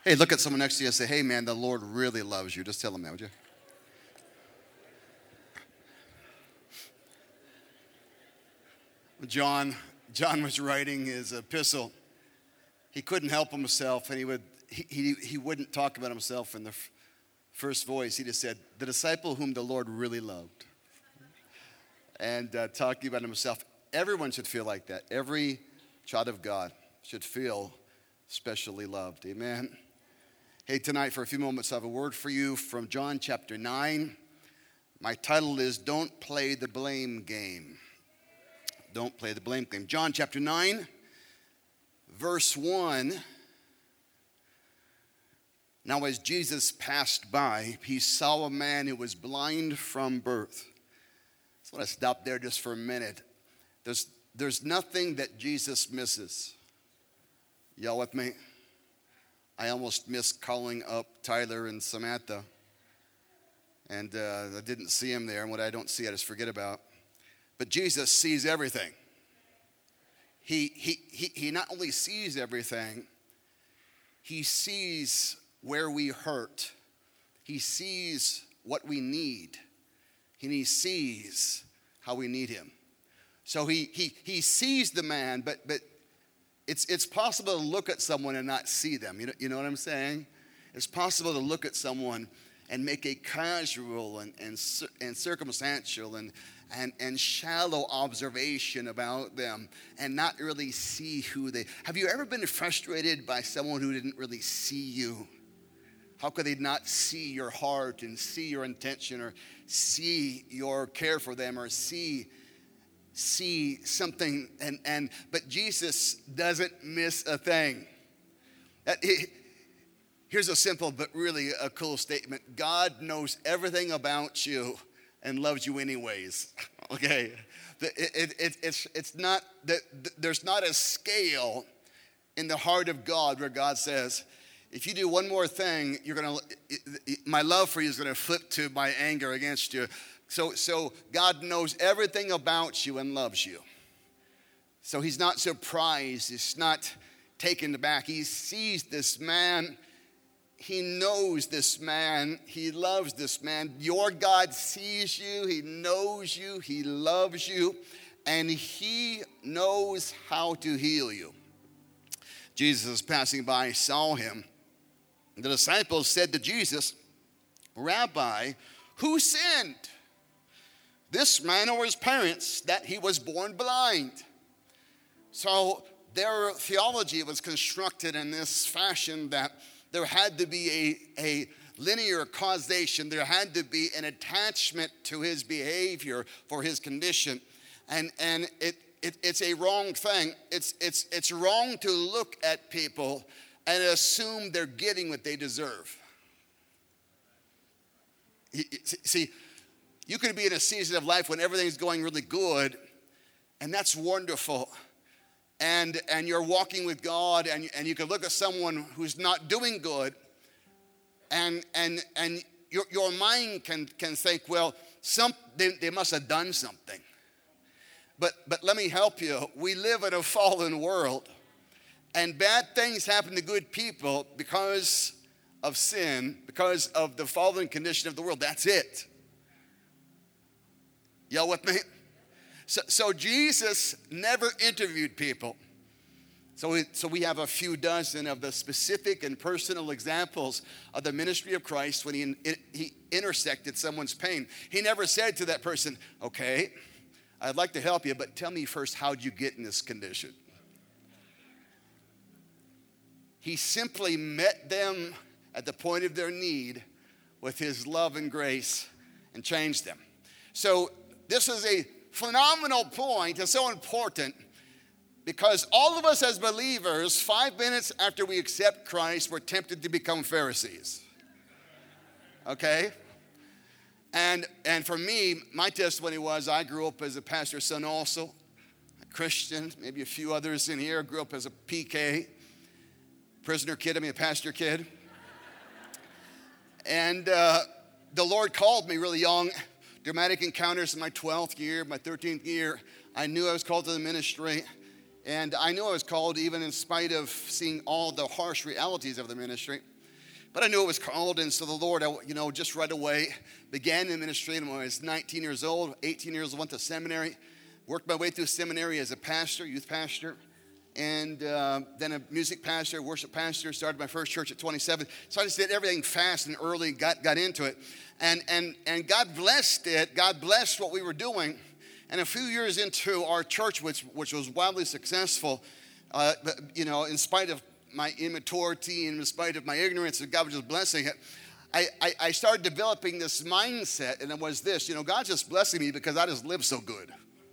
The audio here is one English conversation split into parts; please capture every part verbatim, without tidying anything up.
Hey, look at someone next to you and say, hey, man, the Lord really loves you. Just tell them that, would you? John, John was writing his epistle. He couldn't help himself, and he, would, he, he, he wouldn't talk about himself in the f- first voice. He just said, the disciple whom the Lord really loved. And uh, talking about himself, everyone should feel like that. Every child of God should feel specially loved. Amen. Hey, tonight for a few moments I have a word for you from John chapter nine. My title is Don't Play the Blame Game. Don't play the blame game. John chapter nine, verse one. Now as Jesus passed by, he saw a man who was blind from birth. So I want to stop there just for a minute. There's, there's nothing that Jesus misses. Y'all with me? I almost missed calling up Tyler and Samantha. And uh, I didn't see him there. And what I don't see, I just forget about. But Jesus sees everything. He, he, he, he not only sees everything, he sees where we hurt. He sees what we need. And he sees how we need him. So he, he, he sees the man, but, but It's it's possible to look at someone and not see them. You know, you know what I'm saying? It's possible to look at someone and make a casual and and, and circumstantial and, and, and shallow observation about them and not really see who they... Have you ever been frustrated by someone who didn't really see you? How could they not see your heart and see your intention or see your care for them or see... see something, and, and but Jesus doesn't miss a thing. That, he, here's a simple but really a cool statement. God knows everything about you and loves you anyways. Okay, the, it, it, it's it's not that there's not a scale in the heart of God where God says, if you do one more thing, you're gonna my love for you is gonna flip to my anger against you. So, so God knows everything about you and loves you. So he's not surprised. He's not taken aback. He sees this man. He knows this man. He loves this man. Your God sees you. He knows you. He loves you. And he knows how to heal you. Jesus, passing by, saw him. The disciples said to Jesus, Rabbi, who sinned? This man or his parents, that he was born blind. So their theology was constructed in this fashion that there had to be a, a linear causation. There had to be an attachment to his behavior for his condition. And, and it, it, it's a wrong thing. It's, it's, it's wrong to look at people and assume they're getting what they deserve. See, you could be in a season of life when everything's going really good, and that's wonderful. And and you're walking with God, and, and you can look at someone who's not doing good, and and and your your mind can can think, well, some they, they must have done something. But but let me help you. We live in a fallen world, and bad things happen to good people because of sin, because of the fallen condition of the world. That's it. Y'all with me? So, so Jesus never interviewed people. So we, so we have a few dozen of the specific and personal examples of the ministry of Christ when he, in, he intersected someone's pain. He never said to that person, okay, I'd like to help you, but tell me first, how'd you get in this condition? He simply met them at the point of their need with his love and grace and changed them. So this is a phenomenal point. It's so important because all of us as believers, five minutes after we accept Christ, we're tempted to become Pharisees. Okay? And and for me, my testimony was I grew up as a pastor's son also, a Christian, maybe a few others in here grew up as a P K, prisoner kid, I mean a pastor kid. And uh, the Lord called me really young. Dramatic encounters in my twelfth year, my thirteenth year. I knew I was called to the ministry. And I knew I was called even in spite of seeing all the harsh realities of the ministry. But I knew it was called, and so the Lord, you know, just right away began the ministry. And when I was nineteen years old, eighteen years old, went to seminary, worked my way through seminary as a pastor, youth pastor, and uh, then a music pastor, worship pastor. Started my first church at twenty-seven. So I just did everything fast and early, got got into it, and and and God blessed it. God blessed what we were doing. And a few years into our church, which which was wildly successful, uh, but, you know, in spite of my immaturity and in spite of my ignorance, and God was just blessing it, I, I, I started developing this mindset, and it was this, you know, God's just blessing me because I just live so good.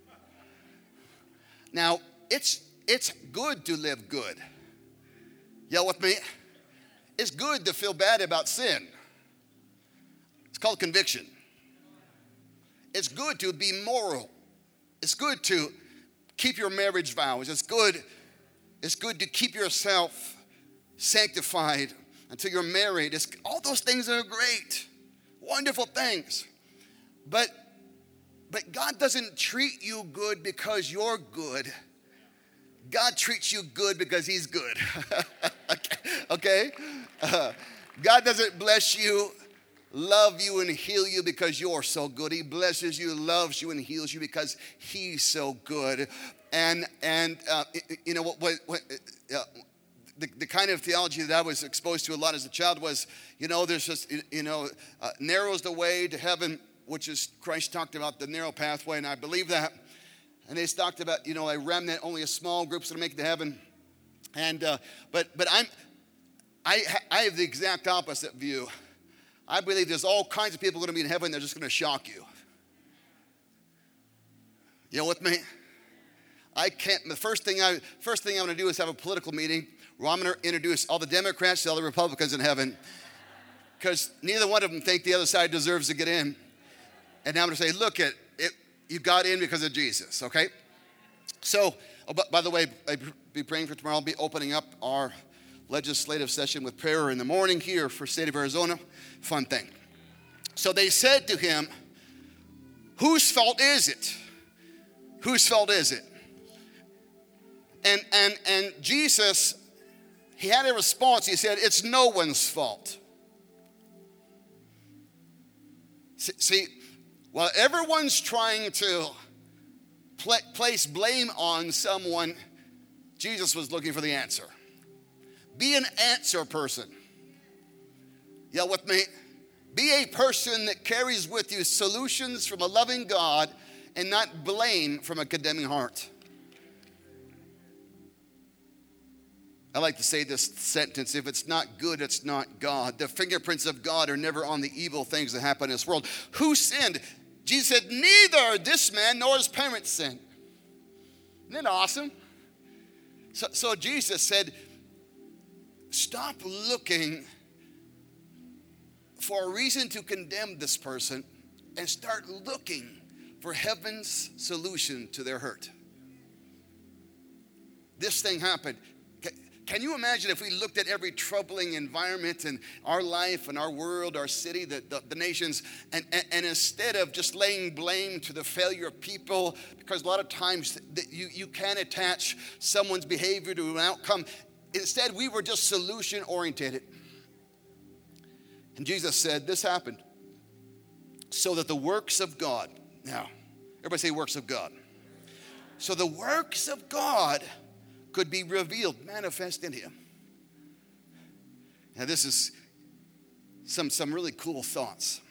Now, it's it's good to live good. Y'all with me? It's good to feel bad about sin. It's called conviction. It's good to be moral. It's good to keep your marriage vows. It's good, it's good to keep yourself sanctified until you're married. It's, all those things are great, wonderful things. But, but God doesn't treat you good because you're good. God treats you good because he's good. okay? okay? Uh, God doesn't bless you, love you, and heal you because you're so good. He blesses you, loves you, and heals you because he's so good. And, and uh, you know, what, what, what uh, the, the kind of theology that I was exposed to a lot as a child was, you know, there's just, you know, uh, narrow's the way to heaven, which is Christ talked about the narrow pathway, and I believe that. And they talked about, you know, a remnant, only a small group's going to make it to heaven. And uh, but but I'm I I have the exact opposite view. I believe there's all kinds of people going to be in heaven. They're just going to shock you. You know with me? I can't. The first thing I first thing I'm going to do is have a political meeting where I'm going to introduce all the Democrats to all the Republicans in heaven, because neither one of them think the other side deserves to get in. And I'm going to say, look at it. You got in because of Jesus, okay? So, oh, but by the way, I'll be praying for tomorrow. I'll be opening up our legislative session with prayer in the morning here for state of Arizona. Fun thing. So they said to him, whose fault is it? Whose fault is it? And, and, and Jesus, he had a response. He said, it's no one's fault. See, while everyone's trying to pl- place blame on someone, Jesus was looking for the answer. Be an answer person. Y'all with me? Be a person that carries with you solutions from a loving God and not blame from a condemning heart. I like to say this sentence: if it's not good, it's not God. The fingerprints of God are never on the evil things that happen in this world. Who sinned? Jesus said, neither this man nor his parents sinned. Isn't that awesome? So, so Jesus said, stop looking for a reason to condemn this person and start looking for heaven's solution to their hurt. This thing happened. Can you imagine if we looked at every troubling environment in our life and our world, our city, the, the, the nations, and, and, and instead of just laying blame to the failure of people, because a lot of times you, you can attach someone's behavior to an outcome, instead we were just solution oriented. And Jesus said, this happened so that the works of God, now, everybody say works of God. So the works of God could be revealed, manifest in him. Now this is some, some really cool thoughts.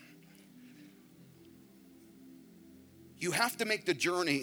You have to make the journey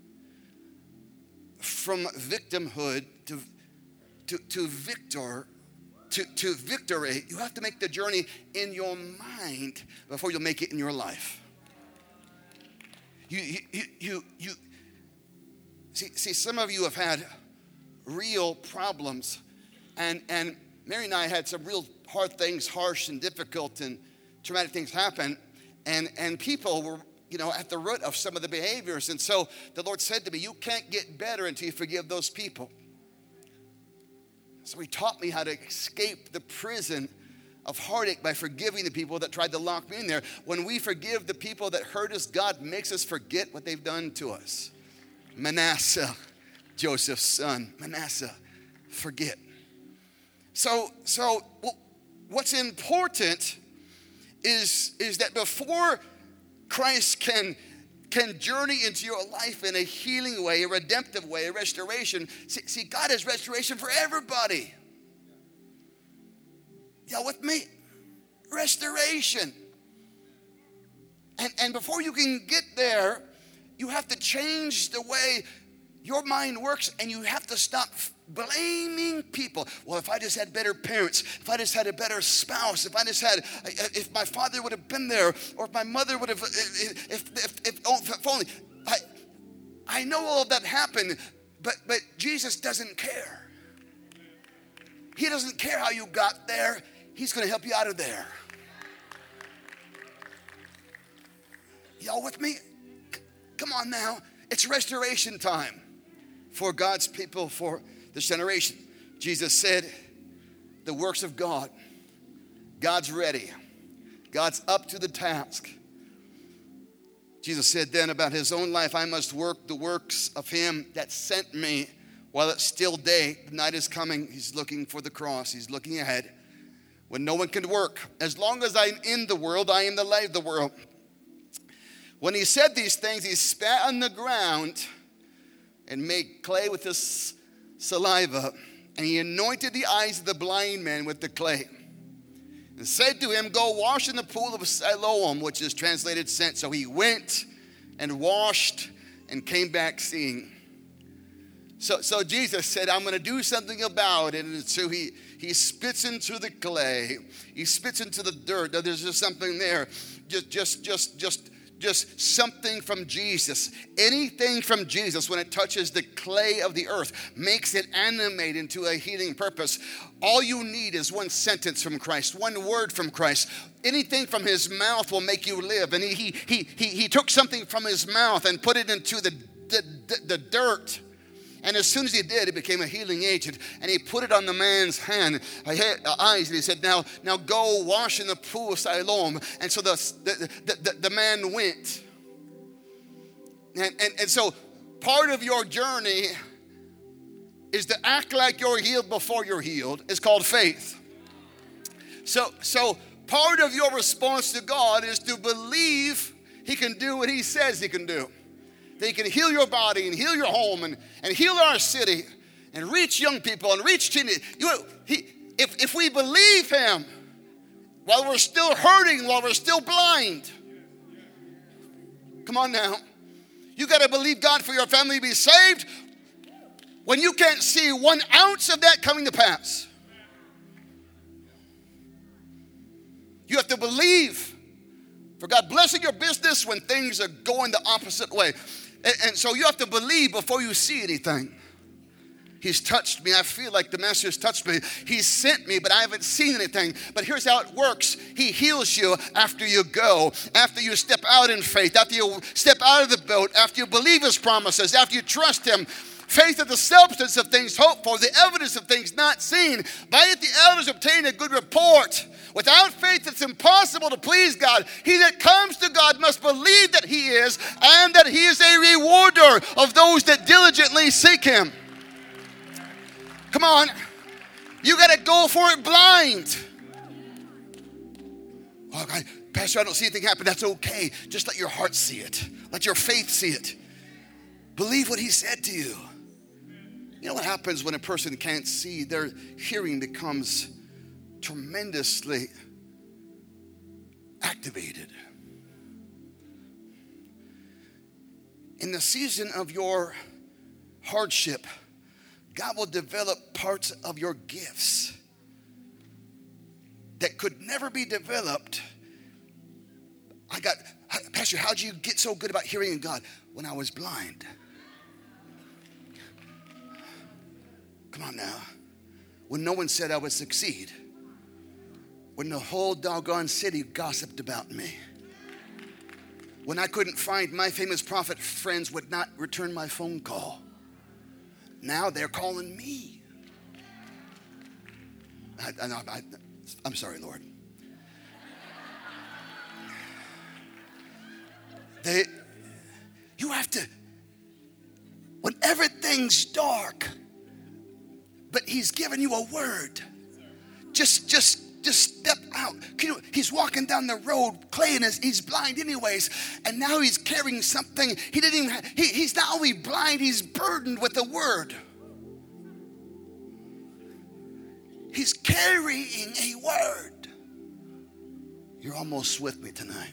from victimhood to, to, to victor, to, to victory. You have to make the journey in your mind before you'll make it in your life. You, you, you, you, you see, see, some of you have had real problems, and and Mary and I had some real hard things, harsh and difficult and traumatic things happen, and and people were, you know, at the root of some of the behaviors. And so the Lord said to me, you can't get better until you forgive those people. So he taught me how to escape the prison of heartache by forgiving the people that tried to lock me in there. When we forgive the people that hurt us, God makes us forget what they've done to us. Manasseh, Joseph's son, Manasseh, forget. So, so what's important is, is that before Christ can, can journey into your life in a healing way, a redemptive way, a restoration, see, see God has restoration for everybody. Y'all with me? Restoration. And, and before you can get there, you have to change the way your mind works, and you have to stop blaming people. Well, if I just had better parents, if I just had a better spouse, if I just had, if my father would have been there, or if my mother would have, if, if, if, if, if only. I, I know all of that happened, but, but Jesus doesn't care. He doesn't care how you got there. He's going to help you out of there. Y'all with me? Come on now. It's restoration time for God's people, for this generation. Jesus said, the works of God, God's ready. God's up to the task. Jesus said then about his own life, I must work the works of him that sent me while it's still day. The night is coming. He's looking for the cross. He's looking ahead when no one can work. As long as I'm in the world, I am the light of the world. When he said these things, he spat on the ground and made clay with his saliva, and he anointed the eyes of the blind man with the clay, and said to him, go wash in the pool of Siloam, which is translated sent. So he went and washed and came back seeing. So, so Jesus said, I'm going to do something about it. And so he, he spits into the clay. He spits into the dirt. Now, there's just something there. Just, just, just, just, just something from Jesus. Anything from Jesus, when it touches the clay of the earth, makes it animate into a healing purpose. All you need is one sentence from Christ, one word from Christ. Anything from his mouth will make you live. And he, he, he, he, he took something from his mouth and put it into the, the, the, the dirt. And as soon as he did, it became a healing agent. And he put it on the man's hand, eyes, and he said, now, now go wash in the pool of Siloam. And so the, the, the, the man went. And, and, and so part of your journey is to act like you're healed before you're healed. It's called faith. So, so part of your response to God is to believe he can do what he says he can do. That he can heal your body and heal your home and, and heal our city and reach young people and reach teenagers. You, he, if, if we believe him while we're still hurting, while we're still blind, come on now. You got to believe God for your family to be saved when you can't see one ounce of that coming to pass. You have to believe for God blessing your business when things are going the opposite way. And, and so you have to believe before you see anything. He's touched me. I feel like the master has touched me. He's sent me, but I haven't seen anything. But here's how it works. He heals you after you go, after you step out in faith, after you step out of the boat, after you believe his promises, after you trust him. Faith is the substance of things hoped for, the evidence of things not seen. By it the elders obtain a good report. Without faith, it's impossible to please God. He that comes to God must believe that he is, and that he is a rewarder of those that diligently seek him. Come on. You got to go for it blind. Oh, God, Pastor, I don't see anything happen. That's okay. Just let your heart see it. Let your faith see it. Believe what he said to you. You know what happens when a person can't see? Their hearing becomes tremendously activated. In the season of your hardship, God will develop parts of your gifts that could never be developed. I got, Pastor, how'd you get so good about hearing God? When I was blind. Come on now. When no one said I would succeed. When the whole doggone city gossiped about me. When I couldn't find my famous prophet friends would not return my phone call. Now they're calling me. I, I, I, I'm sorry, Lord. They, you have to, when everything's dark, but he's given you a word. Just, just, just step out. Can you, he's walking down the road. Clay is he's blind anyways, and now he's carrying something. He didn't even. Have, he, he's not only blind. He's burdened with the word. He's carrying a word. You're almost with me tonight.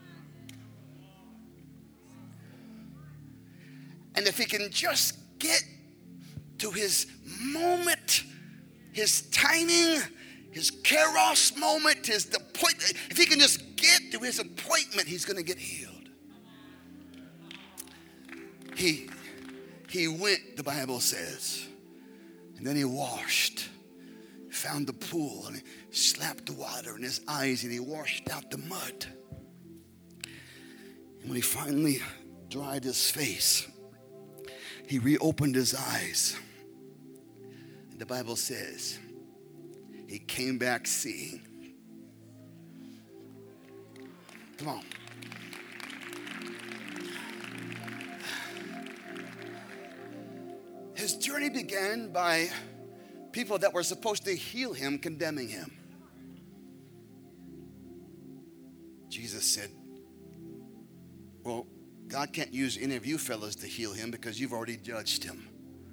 And if he can just get to his moment, his timing, his kairos moment, his appointment, if he can just get to his appointment, he's going to get healed. He, he went, the Bible says, and then he washed, found the pool, and he slapped the water in his eyes, and he washed out the mud. And when he finally dried his face, he reopened his eyes. And the Bible says he came back seeing. Come on. His journey began by people that were supposed to heal him condemning him. Jesus said, well, God can't use any of you fellas to heal him because you've already judged him.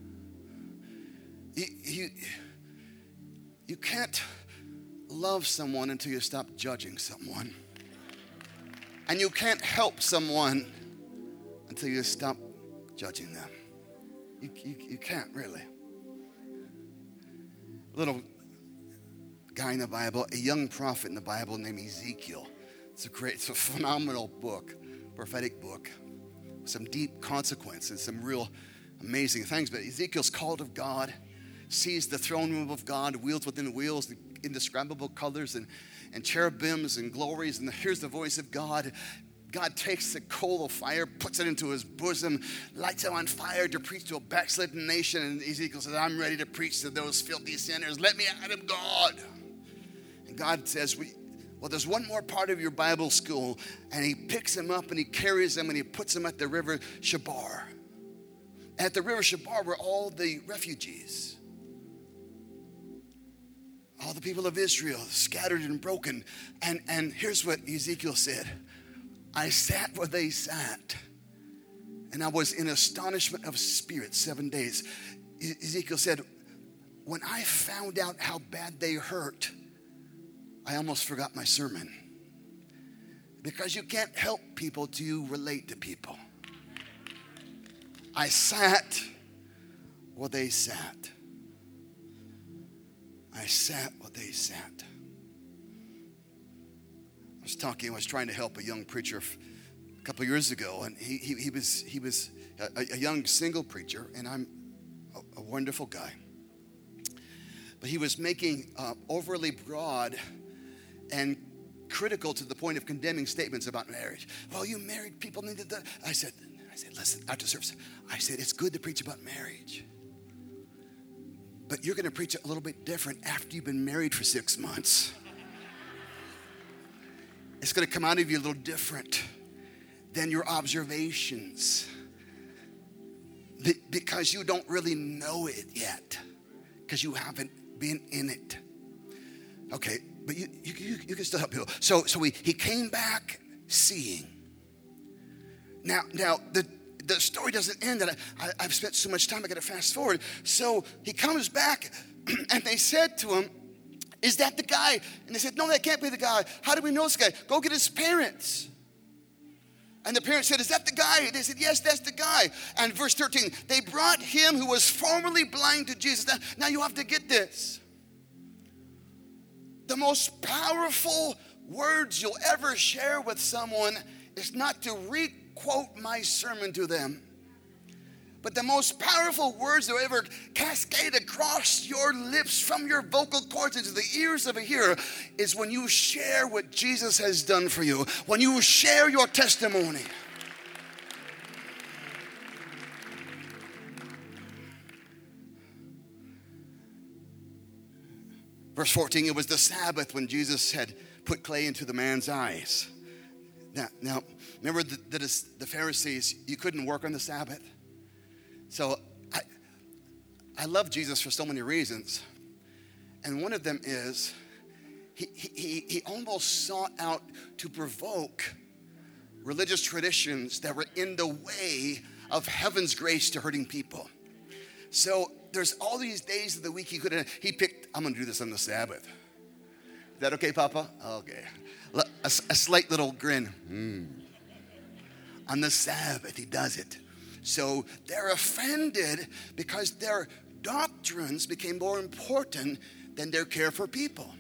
You, you, you can't love someone until you stop judging someone. And you can't help someone until you stop judging them. You, you, you can't really. A little guy in the Bible, a young prophet in the Bible named Ezekiel. It's a great, it's a phenomenal book, prophetic book. Some deep consequences, some real amazing things. But Ezekiel's called of God, sees the throne room of God, wheels within wheels, indescribable colors and, and cherubims and glories. And here's the voice of God. God takes the coal of fire, puts it into his bosom, lights it on fire to preach to a backslidden nation. And Ezekiel says, I'm ready to preach to those filthy sinners. Let me at him, God. And God says, we, well, there's one more part of your Bible school. And he picks him up and he carries him and he puts him at the river Shabar. At the river Shabar were all the refugees. All the people of Israel scattered and broken. And, and here's what Ezekiel said. I sat where they sat, and I was in astonishment of spirit seven days. Ezekiel said, when I found out how bad they hurt, I almost forgot my sermon. Because you can't help people till you relate to people. I sat where they sat. I sat where they sat. I was talking, I was trying to help a young preacher a couple of years ago, and he, he, he was, he was a, a young single preacher, and I'm a, a wonderful guy. But he was making uh, overly broad and critical to the point of condemning statements about marriage. Well, you married people need to. I said, I said, listen, after service, I said, it's good to preach about marriage. But you're going to preach it a little bit different after you've been married for six months. It's going to come out of you a little different than your observations. Because you don't really know it yet. Because you haven't been in it. Okay, but you, you, you, you can still help people. So, so he, he came back seeing. Now, now the, the story doesn't end. That I, I, I've spent so much time, I got to fast forward. So he comes back, and they said to him, is that the guy? And they said, no, that can't be the guy. How do we know this guy? Go get his parents. And the parents said, is that the guy? And they said, yes, that's the guy. And verse thirteen, they brought him who was formerly blind to Jesus. Now, now you have to get this. The most powerful words you'll ever share with someone is not to re-quote my sermon to them. But the most powerful words that will ever cascade across your lips from your vocal cords into the ears of a hearer is when you share what Jesus has done for you. When you share your testimony. Verse fourteen, it was the Sabbath when Jesus had put clay into the man's eyes. Now, now remember the, the, the Pharisees, you couldn't work on the Sabbath. So I, I love Jesus for so many reasons. And one of them is he, he, he almost sought out to provoke religious traditions that were in the way of heaven's grace to hurting people. So there's all these days of the week he could have, he picked, I'm going to do this on the Sabbath. Is that okay, Papa? Okay. A, a slight little grin. Mm. On the Sabbath, he does it. So they're offended because their doctrines became more important than their care for people.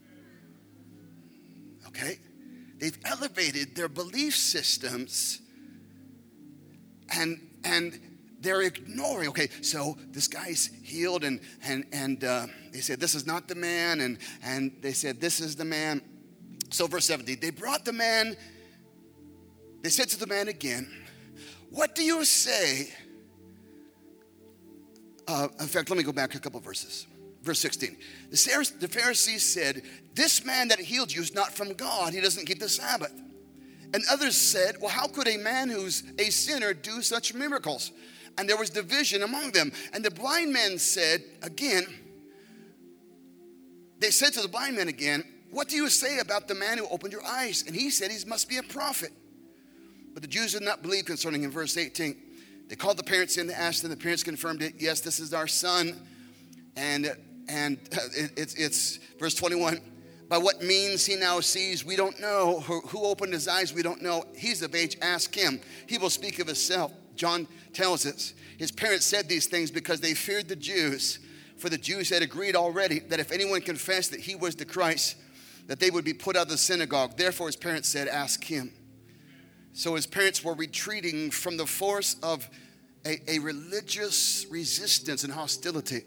Okay? They've elevated their belief systems and and they're ignoring. Okay, so this guy's healed and and and uh, they said this is not the man, and and they said this is the man. So verse seventeen, they brought the man. They said to the man again, "What do you say?" Uh, in fact, let me go back a couple verses. Verse sixteen, the Pharisees said, "This man that healed you is not from God. He doesn't keep the Sabbath." And others said, "Well, how could a man who's a sinner do such miracles?" And there was division among them. And the blind man said again, they said to the blind man again, "What do you say about the man who opened your eyes?" And he said he must be a prophet. But the Jews did not believe concerning him. Verse eighteen, they called the parents in to ask them. The parents confirmed it. "Yes, this is our son." And and it, it's, it's verse twenty-one. By what means he now sees, we don't know. Who, who opened his eyes, we don't know. He's of age, ask him. He will speak of himself. John tells us his parents said these things because they feared the Jews. For the Jews had agreed already that if anyone confessed that he was the Christ, that they would be put out of the synagogue. Therefore his parents said, ask him. So his parents were retreating from the force of a, a religious resistance and hostility.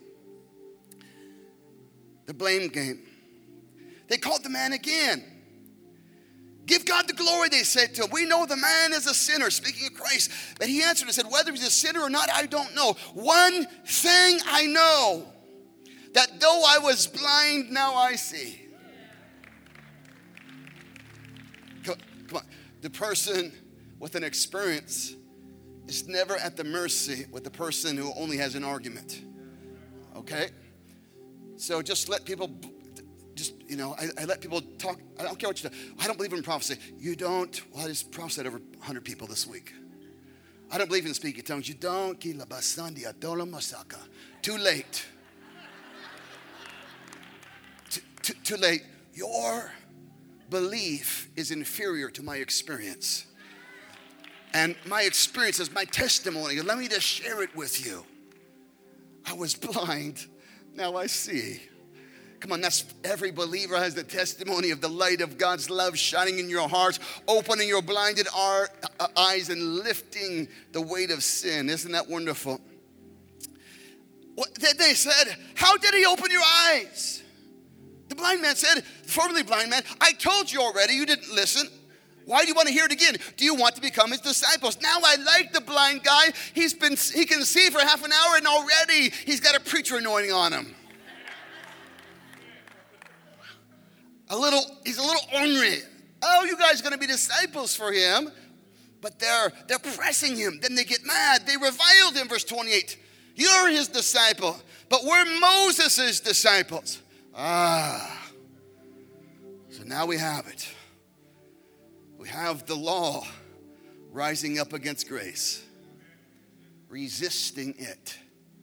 The blame game. They called the man again. "Give God the glory," they said to him. "We know the man is a sinner," speaking of Christ. But he answered and said, "Whether he's a sinner or not, I don't know. One thing I know, that though I was blind, now I see." Come, come on. The person with an experience is never at the mercy with the person who only has an argument. Okay? So just let people... Just, you know, I, I let people talk. I don't care what you do. I don't believe in prophecy. You don't? Well, I just prophesied over one hundred people this week. I don't believe in speaking tongues. You don't? Too late. too, too, too late. Your belief is inferior to my experience. And my experience is my testimony. And let me just share it with you. I was blind. Now I see. Come on, that's every believer has the testimony of the light of God's love shining in your hearts, opening your blinded eyes and lifting the weight of sin. Isn't that wonderful? They said, "How did he open your eyes?" The blind man said, formerly blind man, "I told you already, you didn't listen. Why do you want to hear it again? Do you want to become his disciples?" Now I like the blind guy. He's been, he can see for half an hour and already he's got a preacher anointing on him. A little, he's a little ornery. Oh, you guys are going to be disciples for him. But they're, they're pressing him. Then they get mad. They reviled him, verse twenty-eight. "You're his disciple, but we're Moses' disciples." Ah. So now we have it. We have the law rising up against grace, resisting it,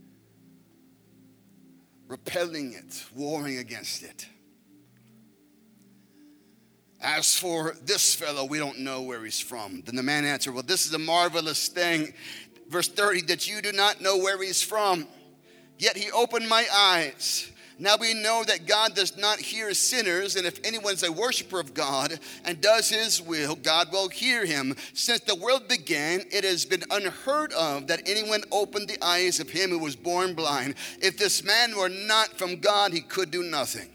repelling it, warring against it. "As for this fellow, we don't know where he's from." Then the man answered, "Well, this is a marvelous thing." Verse thirty, "that you do not know where he's from. Yet he opened my eyes. Now we know that God does not hear sinners, and if anyone's a worshiper of God and does his will, God will hear him. Since the world began, it has been unheard of that anyone opened the eyes of him who was born blind. If this man were not from God, he could do nothing."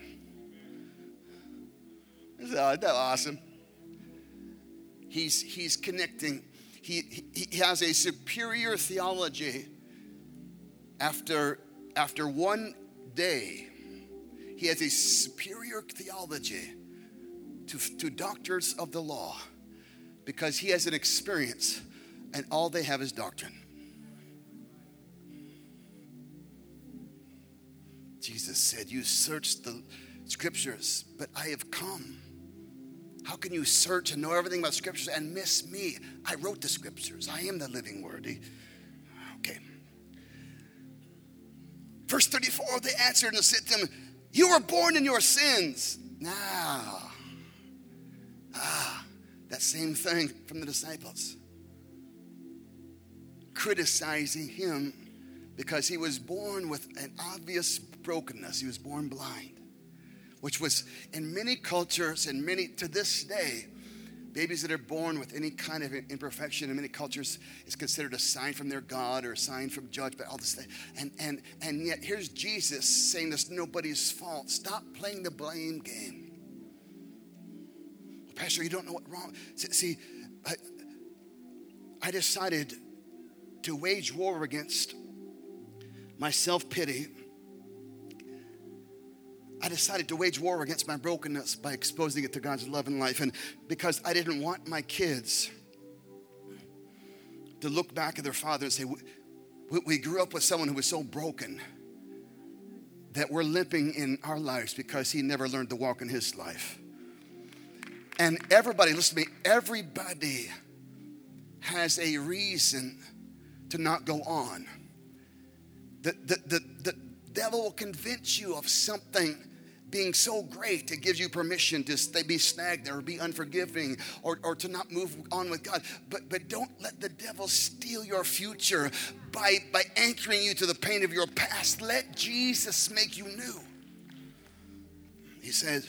Isn't that awesome? He's, he's connecting. He, he, he has a superior theology. After, after one day, he has a superior theology to, to doctors of the law because he has an experience and all they have is doctrine. Jesus said, you search the scriptures, but I have come. How can you search and know everything about scriptures and miss me? I wrote the scriptures. I am the living word. Okay. Verse thirty-four, they answered and said to him, you were born in your sins. Now, ah, that same thing from the disciples. Criticizing him because he was born with an obvious brokenness. He was born blind, which was in many cultures and many, to this day, babies that are born with any kind of imperfection in many cultures is considered a sign from their God or a sign from judgment, all this thing. And, and, and yet here's Jesus saying this nobody's fault. Stop playing the blame game. Pastor, you don't know what wrong. See, I, I decided to wage war against my self-pity. I decided to wage war against my brokenness by exposing it to God's love and life. And because I didn't want my kids to look back at their father and say, we, we grew up with someone who was so broken that we're limping in our lives because he never learned to walk in his life. And everybody, listen to me, everybody has a reason to not go on. The, the, the, the devil will convince you of something being so great it gives you permission to stay, be stagnant or be unforgiving or, or to not move on with God. But, but don't let the devil steal your future by, by anchoring you to the pain of your past. Let Jesus make you new. He said,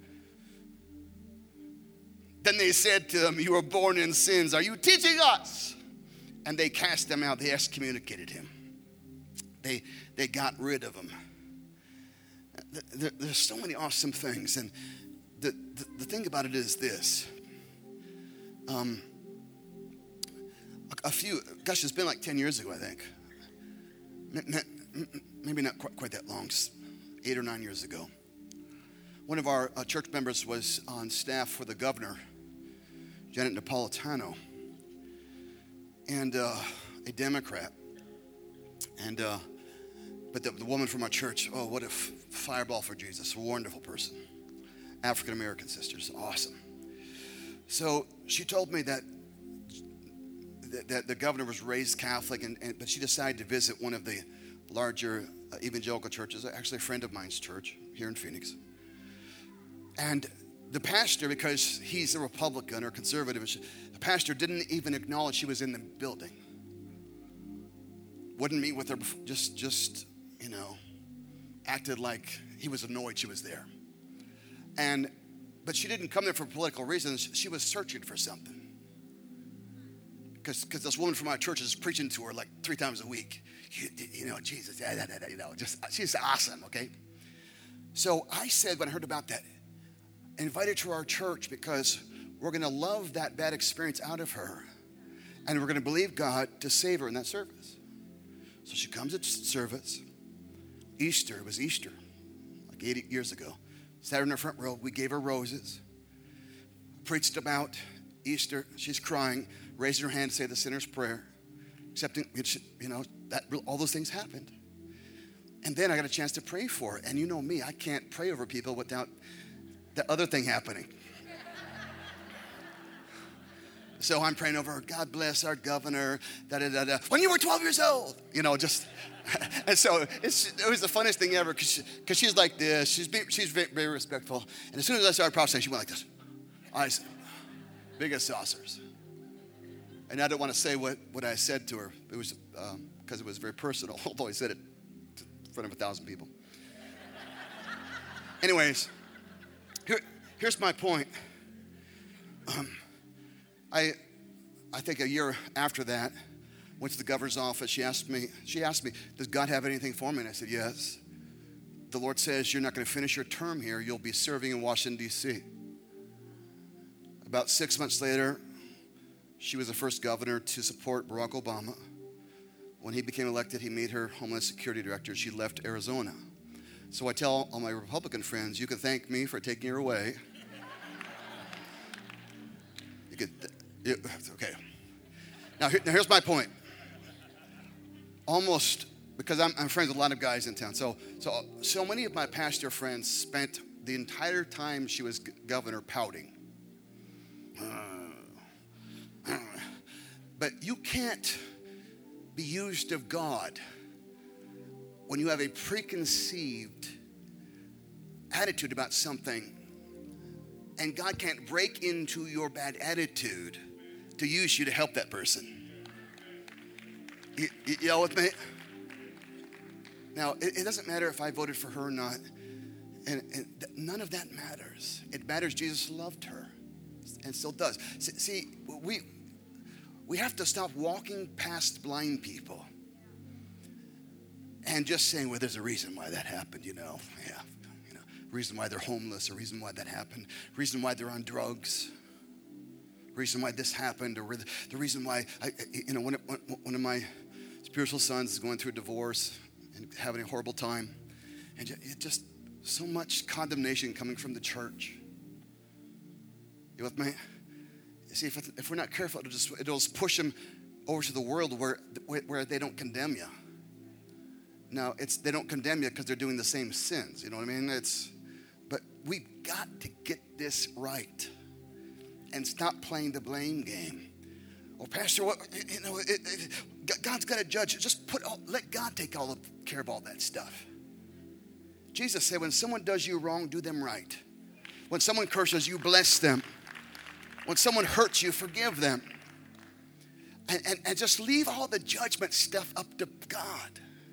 then they said to him, you were born in sins. Are you teaching us? And they cast him out. They excommunicated him. They, they got rid of him. There, there's so many awesome things. And the, the, the thing about it is this. Um, a, a few, gosh, it's been like ten years ago, I think. Maybe not quite, quite that long, eight or nine years ago. One of our uh, church members was on staff for the governor, Janet Napolitano, and uh, a Democrat. And uh, but the, the woman from our church, oh, what a f- fireball for Jesus, a wonderful person. African-American sisters, awesome. So she told me that that, that the governor was raised Catholic, and, and but she decided to visit one of the larger uh, evangelical churches, actually a friend of mine's church here in Phoenix. And the pastor, because he's a Republican or conservative, the pastor didn't even acknowledge she was in the building. Wouldn't meet with her, just, just, you know, acted like he was annoyed she was there. And, but she didn't come there for political reasons. She was searching for something. Because this woman from our church is preaching to her like three times a week. You, you know, Jesus, you know, just, she's awesome, okay? So I said, when I heard about that, invite her to our church because we're going to love that bad experience out of her. And we're going to believe God to save her in that service. So she comes at service. Easter, it was Easter, like eighty years ago. Sat her in the front row. We gave her roses. Preached about Easter. She's crying, raising her hand to say the sinner's prayer. Accepting, you know, that all those things happened. And then I got a chance to pray for her. And you know me, I can't pray over people without the other thing happening. So I'm praying over her. God bless our governor. Da, da, da, da. When you were twelve years old, you know, just. And so it's, it was the funniest thing ever because she, she's like this. She's be, she's very, very respectful. And as soon as I started prophesying, she went like this. Eyes, big as saucers. And I don't want to say what, what I said to her. It was because um, it was very personal, although I said it in front of a thousand people. Anyways, here, here's my point. Um, I, I think a year after that, went to the governor's office. She asked me, she asked me, does God have anything for me? And I said, yes. The Lord says you're not going to finish your term here. You'll be serving in Washington, D C About six months later, she was the first governor to support Barack Obama. When he became elected, he made her Homeland Security Director. She left Arizona. So I tell all my Republican friends, you can thank me for taking her away. You could, it, okay. Now, here, now here's my point. Almost because I'm, I'm friends with a lot of guys in town. So, so, so many of my pastor friends spent the entire time she was governor pouting. Uh, but you can't be used of God when you have a preconceived attitude about something, and God can't break into your bad attitude to use you to help that person. You, you, you know with me? Now, it, it doesn't matter if I voted for her or not, and, and th- none of that matters. It matters Jesus loved her, and still does. See, see we we have to stop walking past blind people and just saying, well, there's a reason why that happened, you know. Yeah, you know, reason why they're homeless, or reason why that happened, reason why they're on drugs, reason why this happened, or the reason why, I, you know, one, one of my spiritual sons is going through a divorce and having a horrible time, and it just so much condemnation coming from the church. You with me? See, if, if we're not careful, it'll just, it'll just push them over to the world where, where they don't condemn you. Now, it's they don't condemn you because they're doing the same sins. You know what I mean? It's, but we've got to get this right and stop playing the blame game. Well, Pastor, what, you know, it, it, God's got to judge. Just put all, let God take all the care of all that stuff. Jesus said, when someone does you wrong, do them right. When someone curses you, bless them. When someone hurts you, forgive them. And, and, and just leave all the judgment stuff up to God.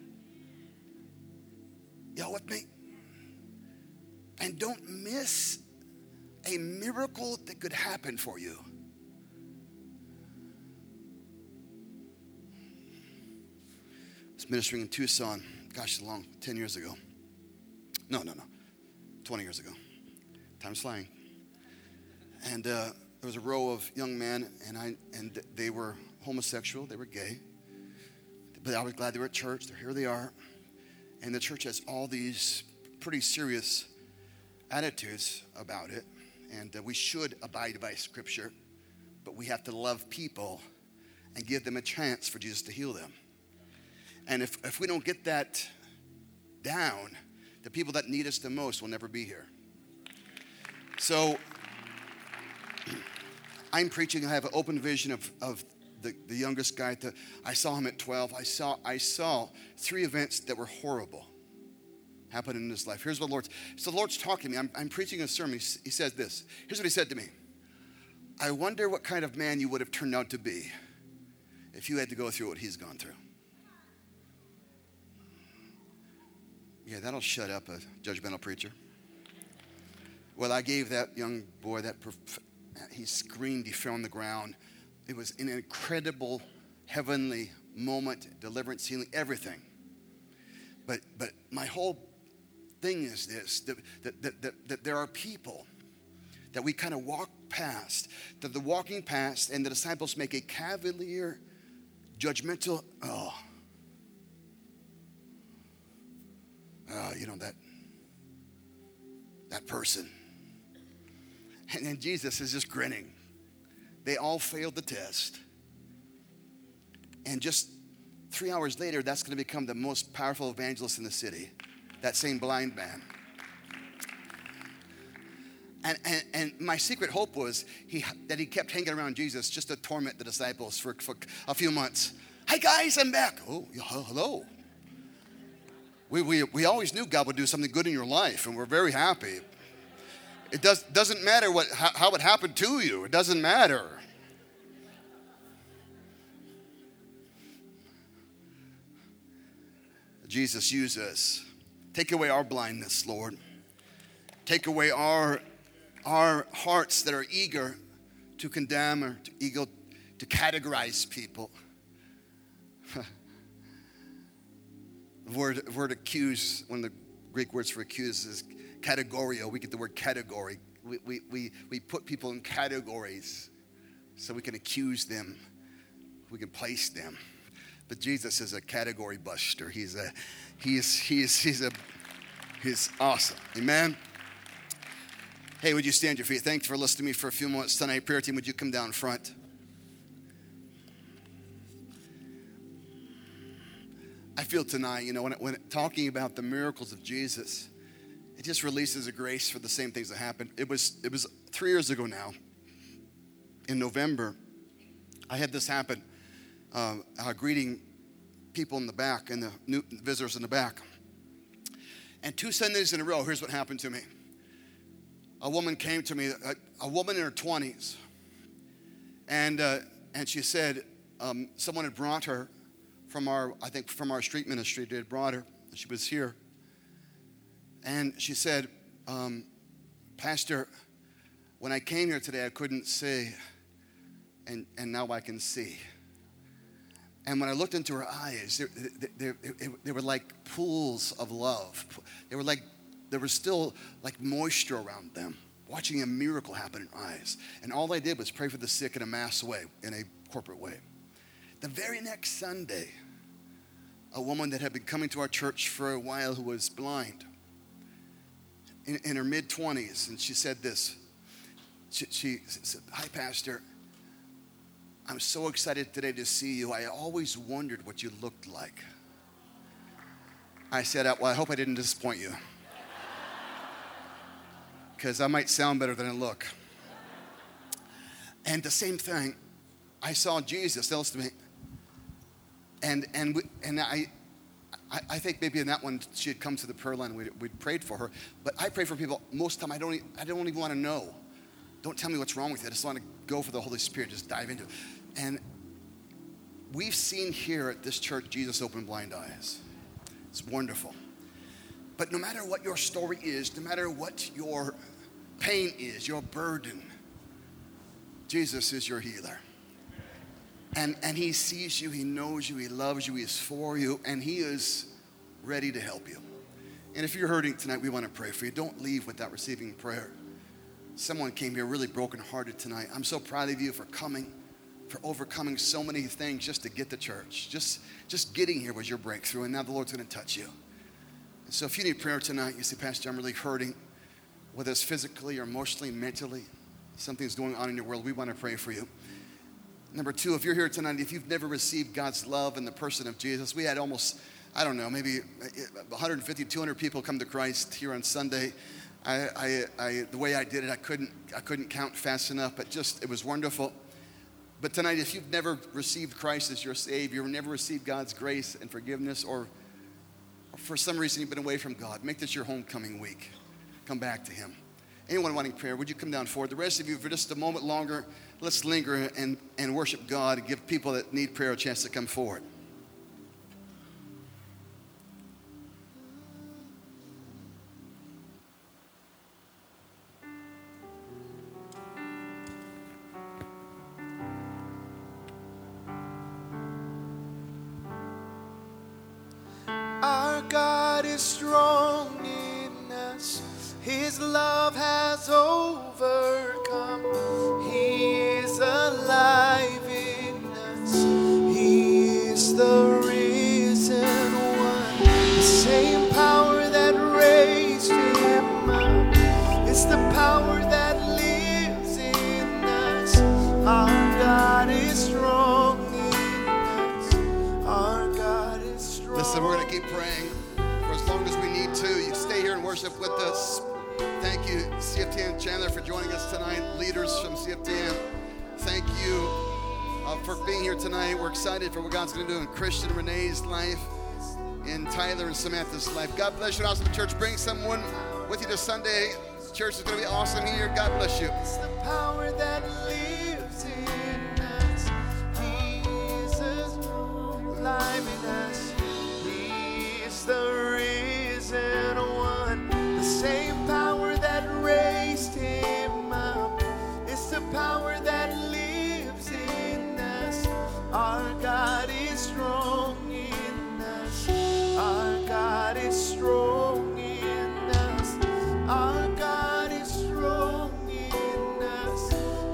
Y'all with me? And don't miss a miracle that could happen for you. I was ministering in Tucson, gosh, long, ten years ago. No, no, no, twenty years ago. Time's flying. And uh, there was a row of young men, and I and they were homosexual, they were gay. But I was glad they were at church. They're, here they are. And the church has all these pretty serious attitudes about it. And uh, we should abide by Scripture, but we have to love people and give them a chance for Jesus to heal them. And if, if we don't get that down, the people that need us the most will never be here. So I'm preaching. I have an open vision of, of the, the youngest guy. The, I saw him at twelve. I saw I saw three events that were horrible happen in his life. Here's what the Lord's, so the Lord's talking to me. I'm, I'm preaching a sermon. He, he says this. Here's what he said to me. I wonder what kind of man you would have turned out to be if you had to go through what he's gone through. Yeah, that'll shut up a judgmental preacher. Well, I gave that young boy that, perf- he screamed, he fell on the ground. It was an incredible, heavenly moment, deliverance, healing, everything. But but my whole thing is this, that, that, that, that, that there are people that we kind of walk past, that the walking past, and the disciples make a cavalier, judgmental, oh, oh you know, that, that person. And then Jesus is just grinning. They all failed the test. And just three hours later, that's going to become the most powerful evangelist in the city. That same blind man. And, and, and my secret hope was he, that he kept hanging around Jesus just to torment the disciples for, for a few months. Hi guys, I'm back. Oh, hello. We, we, we always knew God would do something good in your life, and we're very happy. It does, doesn't matter what, how, how it happened to you. It doesn't matter. Jesus, use us. Take away our blindness, Lord. Take away our, our hearts that are eager to condemn or to, eager to categorize people. The word, the word accuse, one of the Greek words for accuse is categorio. We get the word category. We, we, we, we put people in categories so we can accuse them. We can place them. But Jesus is a category buster. He's a, he's, he's, he's a, he's awesome. Amen. Hey, would you stand your feet? Thanks for listening to me for a few moments tonight. Prayer team, would you come down front? I feel tonight, you know, when, when talking about the miracles of Jesus, it just releases a grace for the same things that happened. It was, it was three years ago now, in November, I had this happen, uh, uh, greeting people in the back and the new visitors in the back. And two Sundays in a row, here's what happened to me. A woman came to me, a, a woman in her twenties, and uh, and she said um, someone had brought her from our, I think from our street ministry, they had brought her. She was here. And she said, um, Pastor, when I came here today, I couldn't see, and, and now I can see. And when I looked into her eyes, they, they, they, they were like pools of love. They were like, there was still like moisture around them, watching a miracle happen in her eyes. And all I did was pray for the sick in a mass way, in a corporate way. The very next Sunday, a woman that had been coming to our church for a while who was blind, in, in her mid-twenties, and she said this. She, she said, hi, Pastor. I'm so excited today to see you. I always wondered what you looked like. I said, well, I hope I didn't disappoint you, because I might sound better than I look. And the same thing, I saw Jesus tell us to me, and and we, and I, I I think maybe in that one she had come to the prayer line. We we prayed for her, but I pray for people most of the time. I don't e- I don't even want to know. Don't tell me what's wrong with you. I just want to go for the Holy Spirit, just dive into it. And we've seen here at this church Jesus open blind eyes. It's wonderful. But no matter what your story is, no matter what your pain is, your burden, Jesus is your healer. And, and he sees you, he knows you, he loves you, he is for you, and he is ready to help you. And if you're hurting tonight, we want to pray for you. Don't leave without receiving prayer. Someone came here really brokenhearted tonight. I'm so proud of you for coming, for overcoming so many things just to get to church. Just, just getting here was your breakthrough, and now the Lord's going to touch you. And so if you need prayer tonight, you say, Pastor, I'm really hurting, whether it's physically or emotionally, mentally, something's going on in your world, we want to pray for you. Number two, if you're here tonight, if you've never received God's love in the person of Jesus, we had almost, I don't know, maybe one hundred fifty, two hundred people come to Christ here on Sunday. I, I, I, the way I did it, I couldn't, I couldn't count fast enough, but just, it was wonderful. But tonight, if you've never received Christ as your Savior, never received God's grace and forgiveness, or, or for some reason you've been away from God, make this your homecoming week. Come back to him. Anyone wanting prayer, would you come down forward? The rest of you, for just a moment longer, let's linger and, and worship God and give people that need prayer a chance to come forward. Our God is strong in us. His love has overcome. He is alive in us. He is the risen one. The same power that raised him up. It's the power that lives in us. Our God is strong in us. Our God is strong. Listen, we're going to keep praying for as long as we need to. You stay here and worship with us. Thank you, C F T N Chandler, for joining us tonight. Leaders from C F T N, thank you uh, for being here tonight. We're excited for what God's going to do in Christian Renee's life, in Tyler and Samantha's life. God bless you, Awesome Church. Bring someone with you this Sunday. Church is going to be awesome here. God bless you. It's the power that lives in us. Jesus alive in us. He is the risen one. The same power that raised him up. It's the power that lives in us. Our God is strong in us. Our God is strong in us. Our God is strong in us.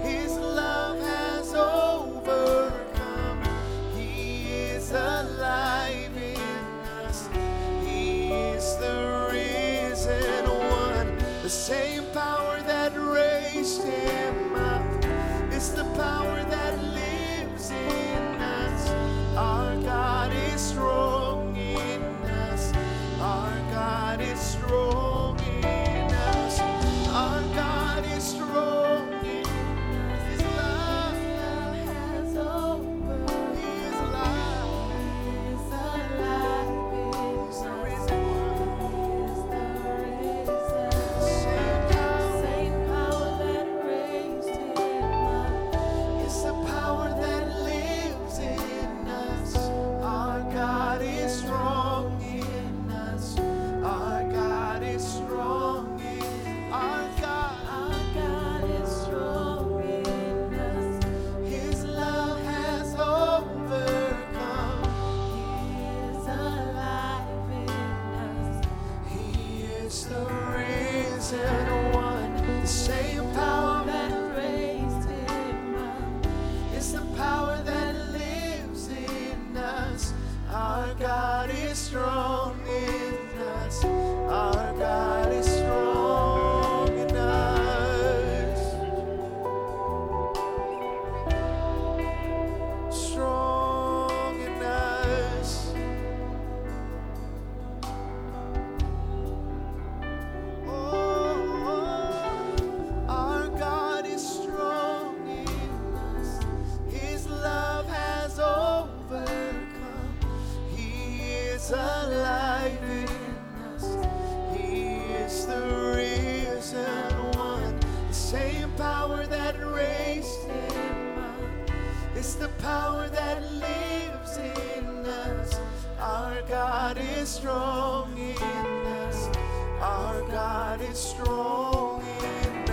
that raised him up. It's the power that lives in us. Our God is strong in us. Our God is strong in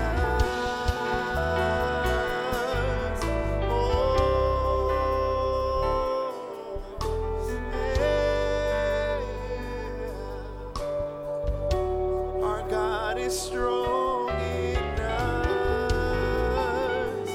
us. Oh, yeah. Our God is strong in us.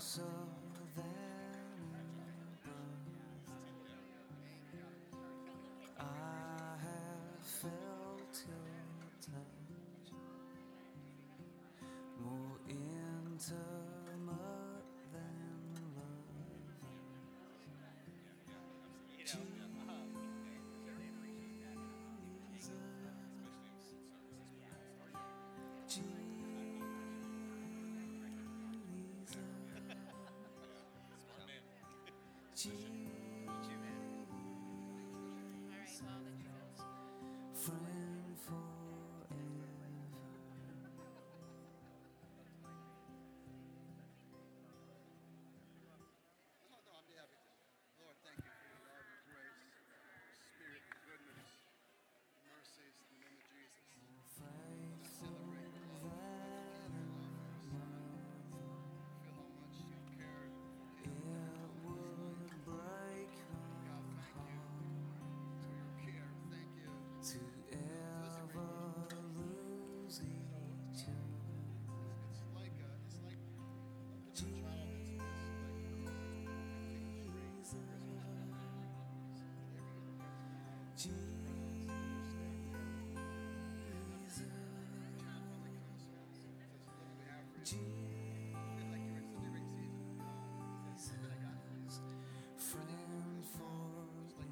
closer than a birth. I have felt your touch, more intimate than lovers. Friend forever. No, no, I'll be happy to. Lord, thank you for your love, your grace, your spirit, your goodness, your mercies in the name of Jesus. I celebrate your love. I feel your love for us. I feel how much you care. It would break God, my thank you heart for your care. Thank you. to ever lose each other. It's like a, it's like a child that's Friend forever.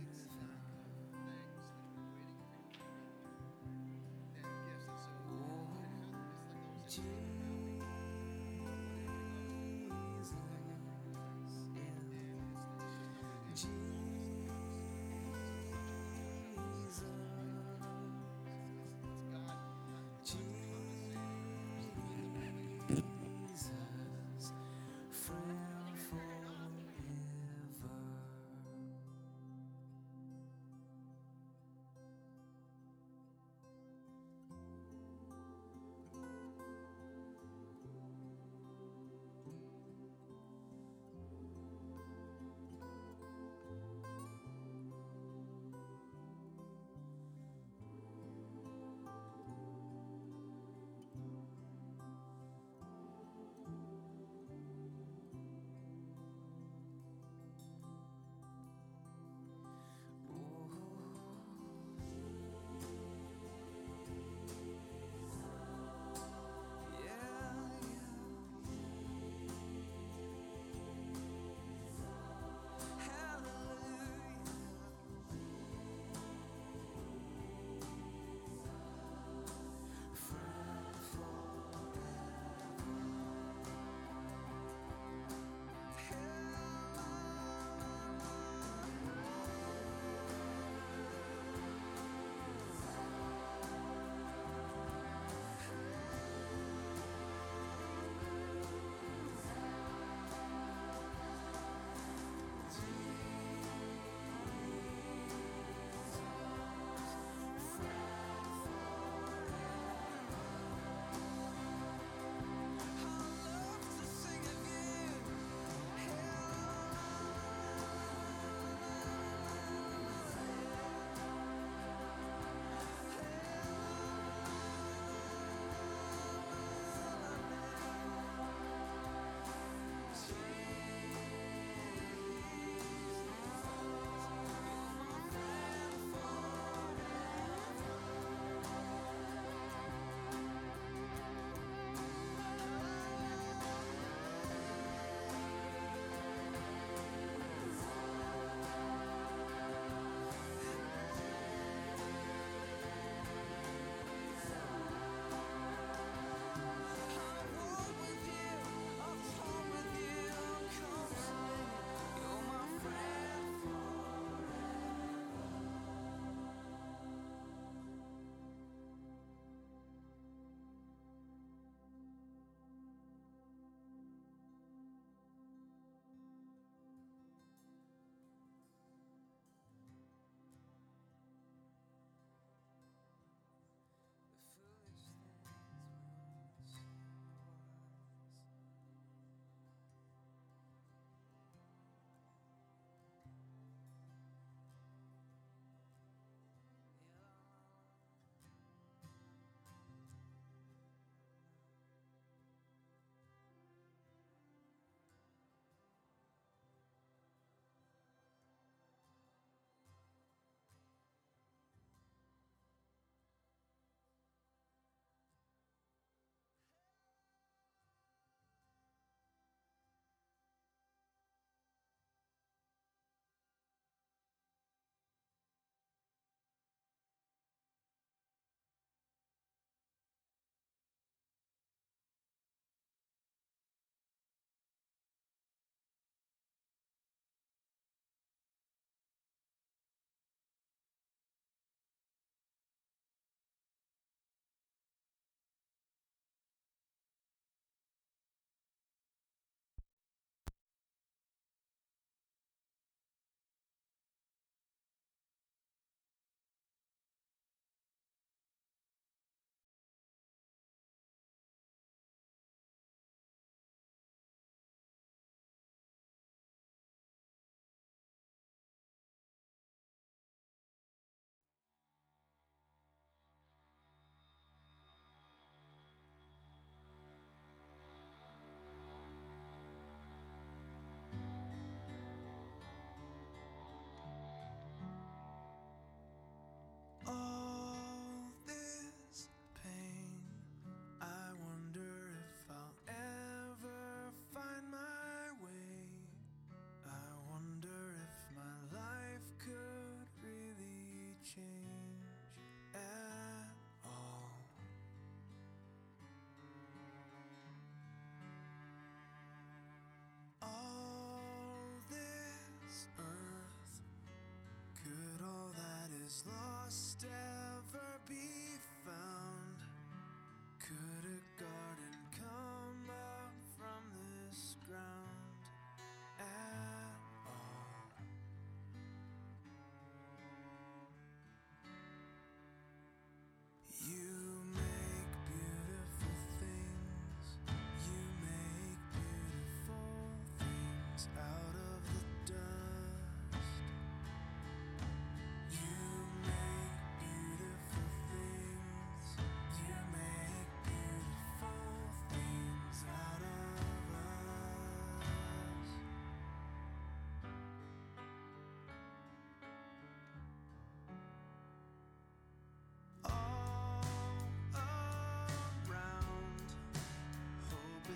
Jesus, friend forever.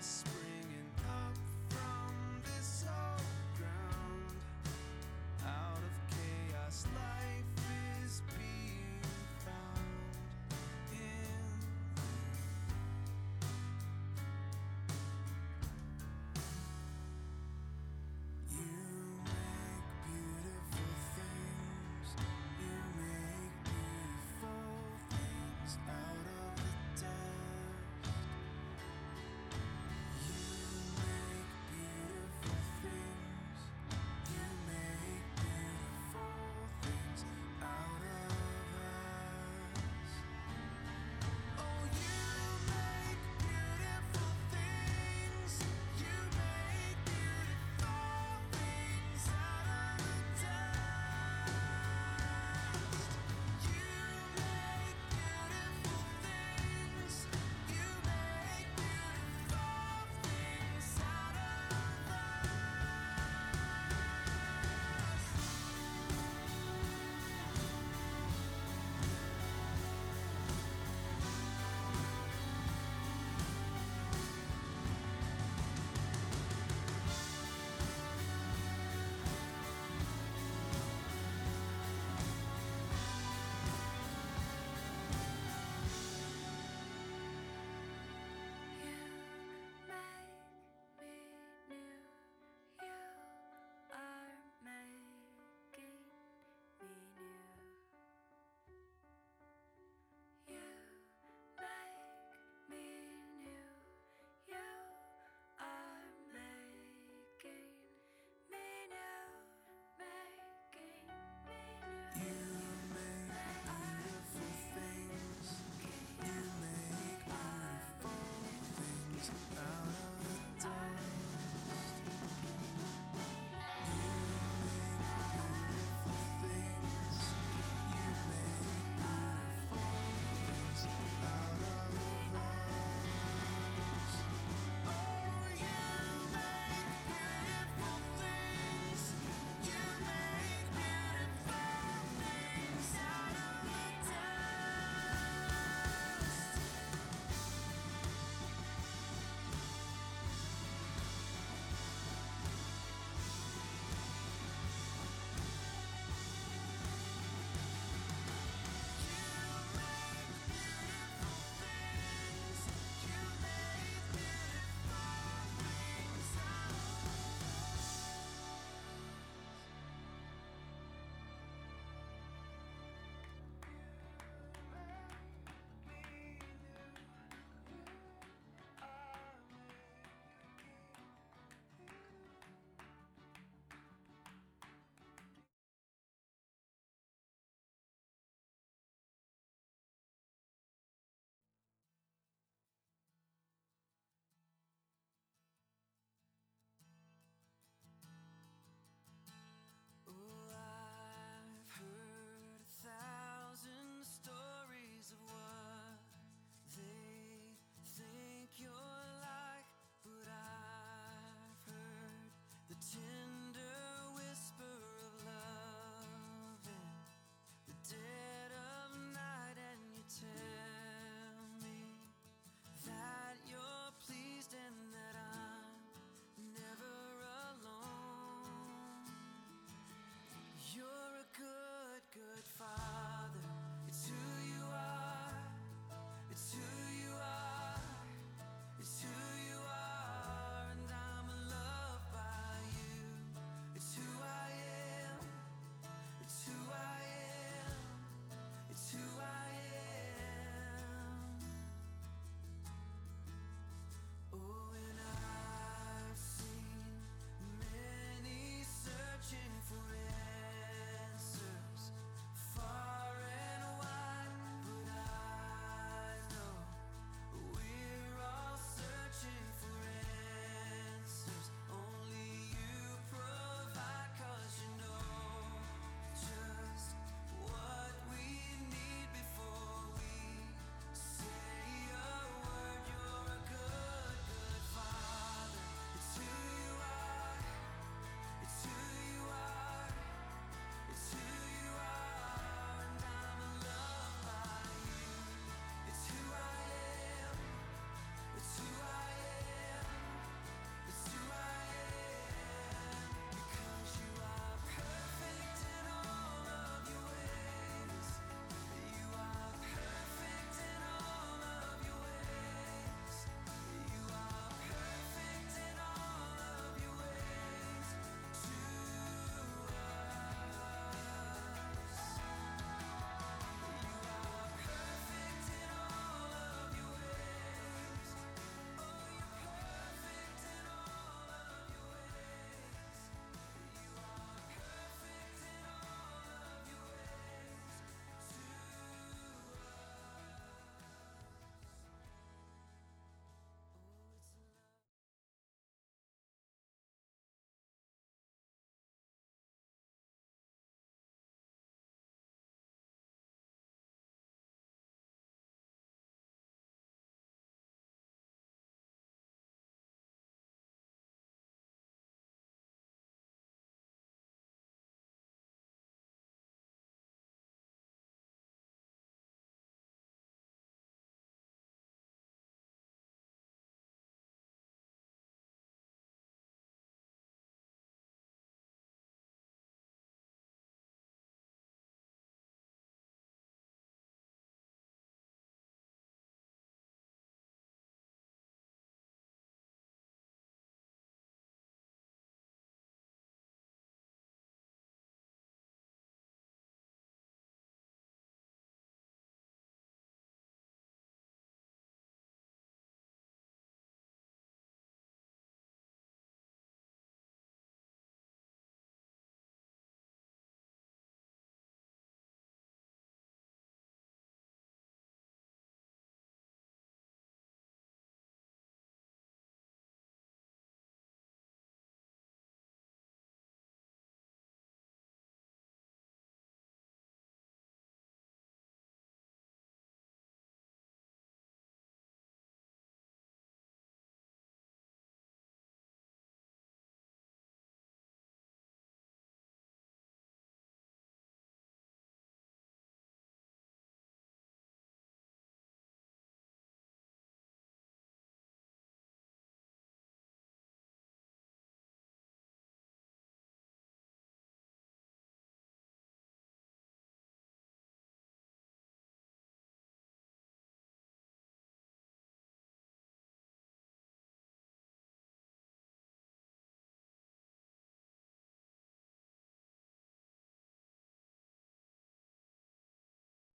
Spirit.